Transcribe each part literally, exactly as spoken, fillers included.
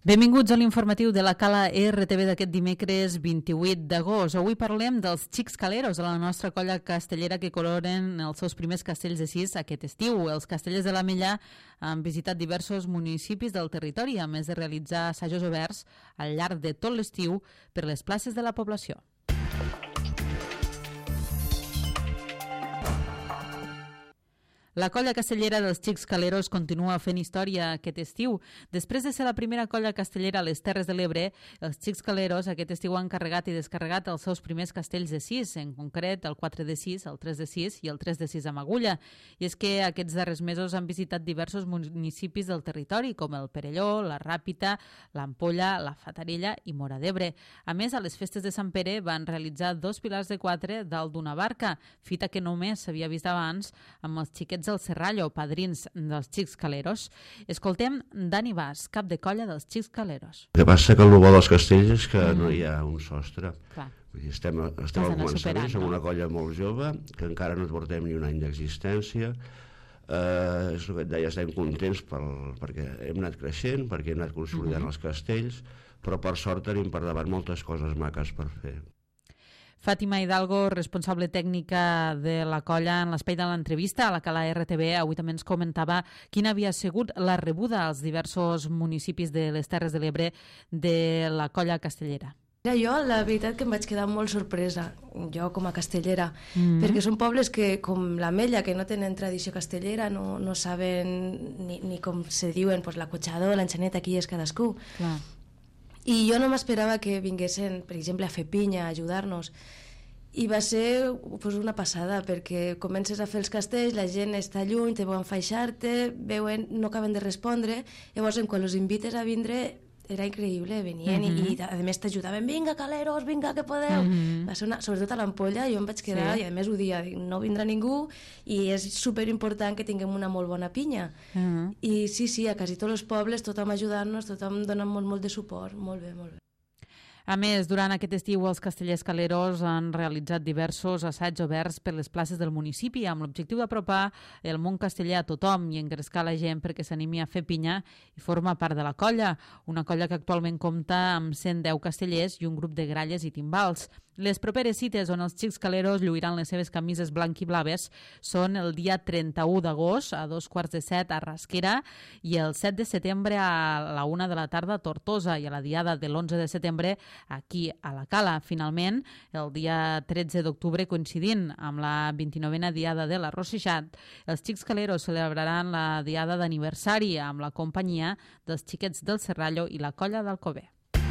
Benvinguts a l'informatiu de la Cala R T V d'aquest dimecres vint-i-vuit d'agost. Avui parlem dels Xics Caleros, de la nostra colla castellera que coloren els seus primers castells de sis aquest estiu. Els castellers de l'Ametlla han visitat diversos municipis del territori, a més de realitzar assajos oberts al llarg de tot l'estiu per les places de la població. La colla castellera dels Xics Caleros continua fent història aquest estiu. Després de ser la primera colla castellera a les Terres de l'Ebre, els Xics Caleros aquest estiu han carregat i descarregat els seus primers castells de sis, en concret el quatre de sis, el tres de sis i el tres de sis amb agulla. I és que aquests darrers mesos han visitat diversos municipis del territori, com el Perelló, la Ràpita, l'Ampolla, la Fatarella i Móra d'Ebre. A més, a les festes de Sant Pere van realitzar dos pilars de quatre dalt d'una barca, fita que només s'havia vist abans amb els xiquets del Serrallo, padrins dels Xics Caleros. Escoltem Dani Bas, cap de colla dels Xics Caleros. El que passa que el bo dels castells és que mm. no hi ha un sostre. Clar. Vull dir, estem estem al començament, som no? una colla molt jove, que encara no portem ni un any d'existència. Eh, és el que et deia, estem contents pel, perquè hem anat creixent, perquè hem anat consolidant mm-hmm. els castells, però per sort tenim per davant moltes coses maques per fer. Fàtima Hidalgo, responsable tècnica de la colla, en l'espai de l'entrevista a la Cala R T V, avui també ens comentava quina havia sigut la rebuda als diversos municipis de les Terres de l'Ebre de la colla castellera. Jo, la veritat que em vaig quedar molt sorpresa, jo com a castellera, mm-hmm. perquè són pobles que, com l'Ametlla, que no tenen tradició castellera, no, no saben ni, ni com se diuen, pues, l'acotxador, l'enxaneta, qui és cadascú. Clar. I jo no m'esperava que vinguessin, per exemple, a fer pinya, a ajudar-nos. I va ser pues, una passada, perquè comences a fer els castells, la gent està lluny, te veuen faixar-te, veuen, no acaben de respondre, llavors quan els invites a vindre era increïble, venien mm-hmm. i, i a més t'ajudaven, vinga Caleros, vinga que podeu. Mm-hmm. Va ser una, sobretot a l'Ampolla, jo em vaig quedar, sí. i a més ho dia, no vindrà ningú i és superimportant que tinguem una molt bona pinya. Mm-hmm. I sí, sí, a quasi tots els pobles, tothom ajudant-nos, tothom donant molt, molt de suport, molt bé, molt bé. A més, durant aquest estiu els castellers caleros han realitzat diversos assaigs oberts per les places del municipi amb l'objectiu d'apropar el món casteller a tothom i engrescar la gent perquè s'animi a fer pinya i forma part de la colla, una colla que actualment compta amb cent deu castellers i un grup de gralles i timbals. Les properes cites on els Xics Caleros lluiran les seves camises blanc i blaves són el dia trenta-u d'agost a dos quarts de set a Rasquera i el set de setembre a la una de la tarda a Tortosa i a la diada de l'onze de setembre aquí a la Cala. Finalment, el dia tretze d'octubre, coincidint amb la vint-i-novena diada de la Rossejat, els Xics Caleros celebraran la diada d'aniversari amb la companyia dels xiquets del Serrallo i la colla d'Alcover.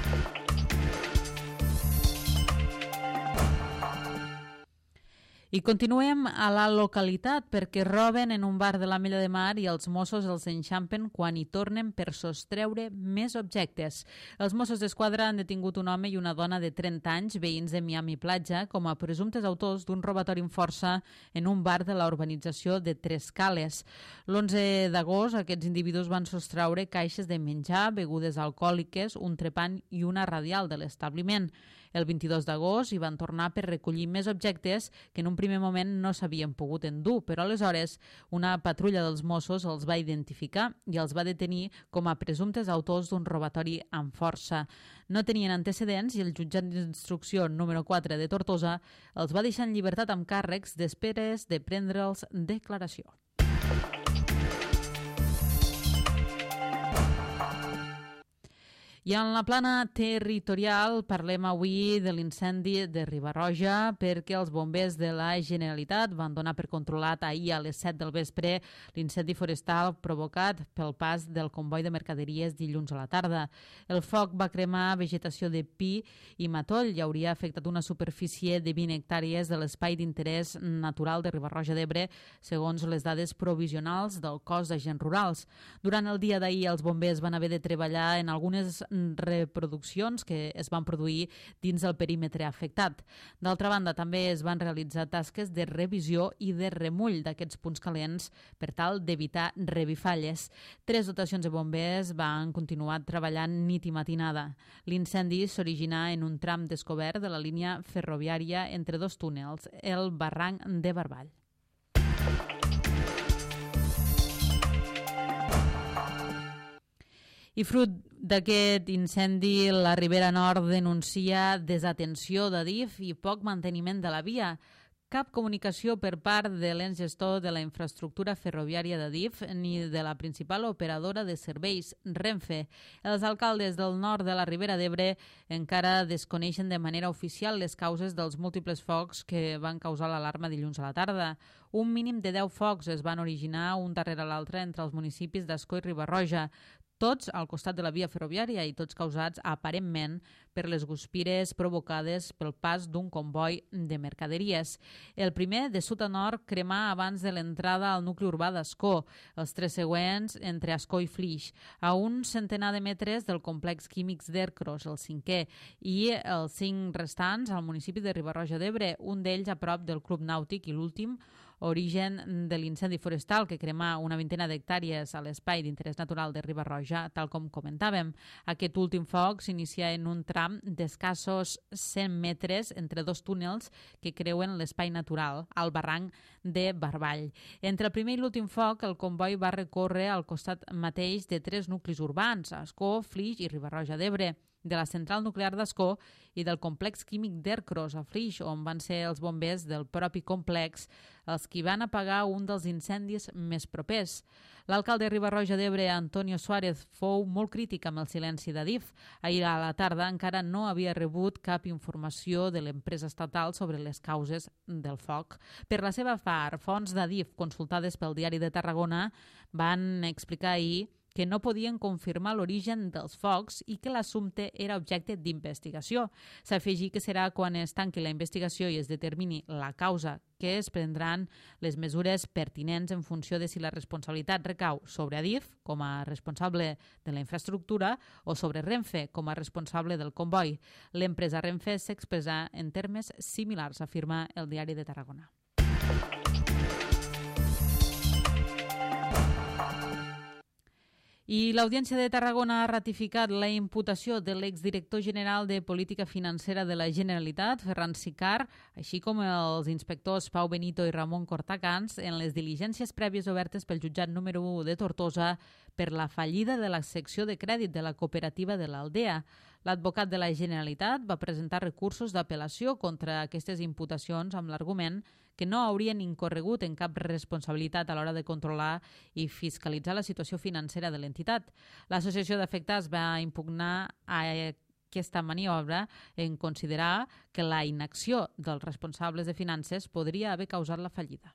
I continuem a la localitat perquè roben en un bar de l'Ametlla de Mar i els Mossos els enxampen quan hi tornen per sostreure més objectes. Els Mossos d'Esquadra han detingut un home i una dona de trenta anys, veïns de Miami Platja, com a presumptes autors d'un robatori amb força en un bar de la urbanització de Tres Cales. L'onze d'agost aquests individus van sostreure caixes de menjar, begudes alcohòliques, un trepant i una radial de l'establiment. El vint-i-dos d'agost hi van tornar per recollir més objectes que en un primer moment no s'havien pogut endur, però aleshores una patrulla dels Mossos els va identificar i els va detenir com a presumptes autors d'un robatori amb força. No tenien antecedents i el jutjat d'instrucció número quatre de Tortosa els va deixar en llibertat amb càrrecs després de prendre'ls declaració. I en la plana territorial parlem avui de l'incendi de Riba-roja perquè els bombers de la Generalitat van donar per controlat ahir a les set del vespre l'incendi forestal provocat pel pas del comboi de mercaderies dilluns a la tarda. El foc va cremar vegetació de pi i matoll i hauria afectat una superfície de vint hectàrees de l'espai d'interès natural de Riba-roja d'Ebre, segons les dades provisionals del cos d'agents rurals. Durant el dia d'ahir els bombers van haver de treballar en algunes reproduccions que es van produir dins del perímetre afectat. D'altra banda, també es van realitzar tasques de revisió i de remull d'aquests punts calents per tal d'evitar revifalles. Tres dotacions de bombers van continuar treballant nit i matinada. L'incendi s'originà en un tram descobert de la línia ferroviària entre dos túnels, el barranc de Barball. I fruit d'aquest incendi, la Ribera Nord denuncia desatenció d'Adif i poc manteniment de la via. Cap comunicació per part de l'ens gestor de la infraestructura ferroviària d'Adif ni de la principal operadora de serveis, Renfe. Els alcaldes del nord de la Ribera d'Ebre encara desconeixen de manera oficial les causes dels múltiples focs que van causar l'alarma dilluns a la tarda. Un mínim de deu focs es van originar un darrere l'altre entre els municipis d'Ascó i Riba-roja, tots al costat de la via ferroviària i tots causats aparentment per les guspires provocades pel pas d'un comboi de mercaderies. El primer, de sud a nord, cremà abans de l'entrada al nucli urbà d'Ascó, els tres següents entre Ascó i Flix, a un centenar de metres del complex químics d'Ercros, el cinquè, i els cinc restants al municipi de Riba-roja d'Ebre, un d'ells a prop del Club Nàutic i l'últim, origen de l'incendi forestal que cremà una vintena d'hectàrees a l'espai d'interès natural de Riba-roja, tal com comentàvem. Aquest últim foc s'inicia en un tram d'escassos cent metres entre dos túnels que creuen l'espai natural, al barranc de Barball. Entre el primer i l'últim foc, el comboi va recórrer al costat mateix de tres nuclis urbans, Ascó, Flix i Riba-roja d'Ebre, de la central nuclear d'Ascó i del complex químic d'Ercros a Flix, on van ser els bombers del propi complex els qui van apagar un dels incendis més propers. L'alcalde de Riba-roja d'Ebre, Antonio Suárez, fou molt crític amb el silenci d'Adif. Ahir a la tarda encara no havia rebut cap informació de l'empresa estatal sobre les causes del foc. Per la seva part, fonts d'Adif consultades pel Diari de Tarragona van explicar ahir que no podien confirmar l'origen dels focs i que l'assumpte era objecte d'investigació. S'afegí que serà quan es tanqui la investigació i es determini la causa que es prendran les mesures pertinents en funció de si la responsabilitat recau sobre Adif, com a responsable de la infraestructura, o sobre Renfe, com a responsable del comboi. L'empresa Renfe s'expressa en termes similars, afirma el Diari de Tarragona. I l'Audiència de Tarragona ha ratificat la imputació de l'exdirector general de Política Financera de la Generalitat, Ferran Sicart, així com els inspectors Pau Benito i Ramon Cortacans, en les diligències prèvies obertes pel jutjat número u de Tortosa per la fallida de la secció de crèdit de la cooperativa de l'Aldea. L'advocat de la Generalitat va presentar recursos d'apel·lació contra aquestes imputacions amb l'argument que no haurien incorregut en cap responsabilitat a l'hora de controlar i fiscalitzar la situació financera de l'entitat. L'Associació d'Afectats va impugnar a aquesta maniobra en considerar que la inacció dels responsables de finances podria haver causat la fallida.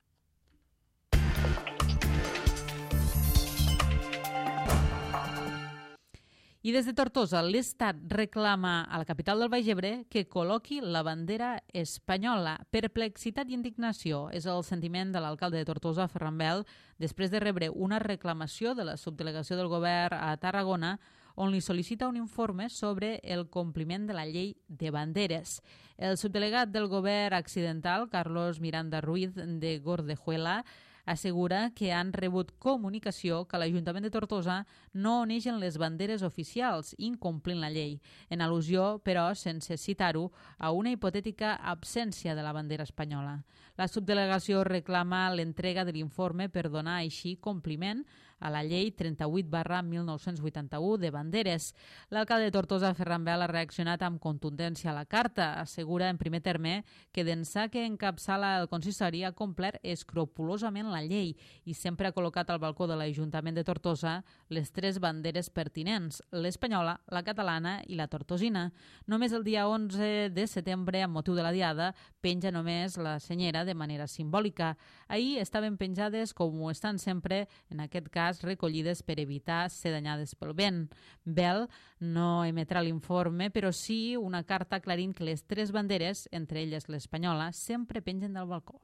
I des de Tortosa, l'Estat reclama a la capital del Baix Ebre que col·loqui la bandera espanyola. Perplexitat i indignació és el sentiment de l'alcalde de Tortosa, Ferran Bel, després de rebre una reclamació de la subdelegació del govern a Tarragona on li sol·licita un informe sobre el compliment de la llei de banderes. El subdelegat del govern accidental, Carlos Miranda Ruiz de Gordejuela, assegura que han rebut comunicació que l'Ajuntament de Tortosa no onegen les banderes oficials, incomplint la llei, en al·lusió, però, sense citar-ho, a una hipotètica absència de la bandera espanyola. La subdelegació reclama l'entrega de l'informe per donar així compliment a la llei trenta-vuit barra mil nou-cents vuitanta-u de banderes. L'alcalde de Tortosa, Ferran Bel, ha reaccionat amb contundència a la carta. Assegura, en primer terme, que d'ençà que encapçala el consistori ha complert escrupolosament la llei i sempre ha col·locat al balcó de l'Ajuntament de Tortosa les tres banderes pertinents, l'espanyola, la catalana i la tortosina. Només el dia onze de setembre, amb motiu de la Diada, penja només la senyera de manera simbòlica. Ahir estaven penjades, com ho estan sempre, en aquest cas recollides per evitar ser danyades pel vent. Bel no emetrà l'informe, però sí una carta aclarint que les tres banderes, entre elles l'espanyola, sempre pengen del balcó.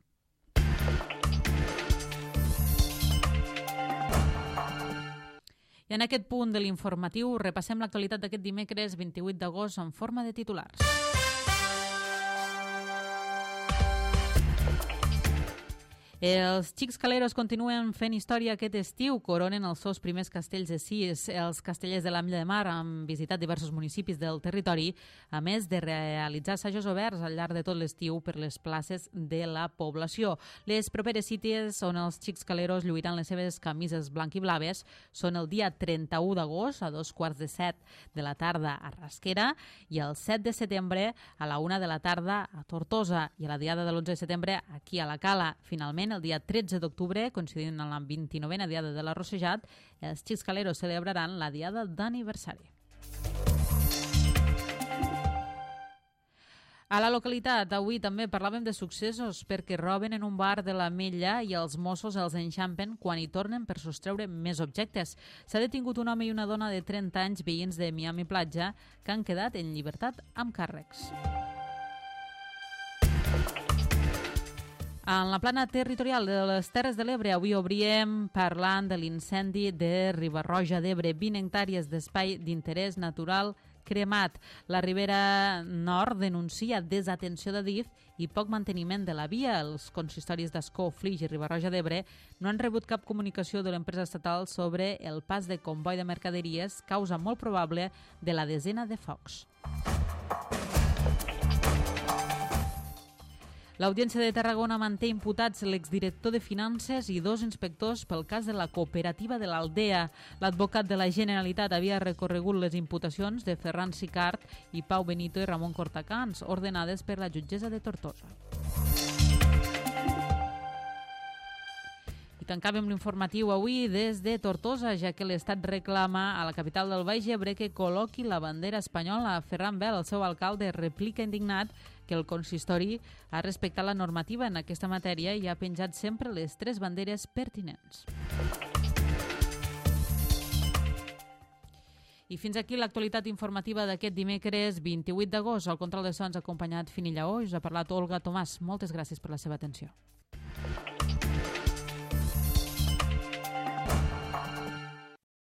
I en aquest punt de l'informatiu repassem l'actualitat d'aquest dimecres vint-i-vuit d'agost en forma de titulars. Els Xics Caleros continuen fent història aquest estiu, coronen els seus primers castells de sis. Els castellers de l'Ametlla de Mar han visitat diversos municipis del territori, a més de realitzar assajos oberts al llarg de tot l'estiu per les places de la població. Les properes cites on els Xics Caleros lluiran les seves camises blanc i blaves són el dia trenta-u d'agost a dos quarts de set de la tarda a Rasquera i el set de setembre a la una de la tarda a Tortosa i a la diada de l'onze de setembre aquí a la Cala. Finalment, el dia tretze d'octubre, coincidint amb la vint-i-novena diada de l'Arrossejat, els Xics Caleros celebraran la diada d'aniversari. A la localitat, avui també parlàvem de successos perquè roben en un bar de l'Ametlla i els Mossos els enxampen quan hi tornen per sostreure més objectes. S'ha detingut un home i una dona de trenta anys, veïns de Miami Platja, que han quedat en llibertat amb càrrecs. En la plana territorial de les Terres de l'Ebre, avui obríem parlant de l'incendi de Riba-roja d'Ebre, vint hectàrees d'espai d'interès natural cremat. La Ribera Nord denuncia desatenció de D I F i poc manteniment de la via. Els consistoris d'Ascó, Flix i Riba-roja d'Ebre no han rebut cap comunicació de l'empresa estatal sobre el pas de comboi de mercaderies, causa molt probable de la desena de focs. L'Audiència de Tarragona manté imputats l'exdirector de Finances i dos inspectors pel cas de la cooperativa de l'Aldea. L'advocat de la Generalitat havia recorregut les imputacions de Ferran Sicart i Pau Benito i Ramon Cortacans, ordenades per la jutgessa de Tortosa. Tancàvem l'informatiu avui des de Tortosa, ja que l'Estat reclama a la capital del Baix Ebre que col·loqui la bandera espanyola. Ferran Bel, el seu alcalde, replica indignat que el consistori ha respectat la normativa en aquesta matèria i ha penjat sempre les tres banderes pertinents. I fins aquí l'actualitat informativa d'aquest dimecres vint-i-vuit d'agost. Al control de sons ha acompanyat Fini Lleó i us ha parlat Olga Tomàs. Moltes gràcies per la seva atenció.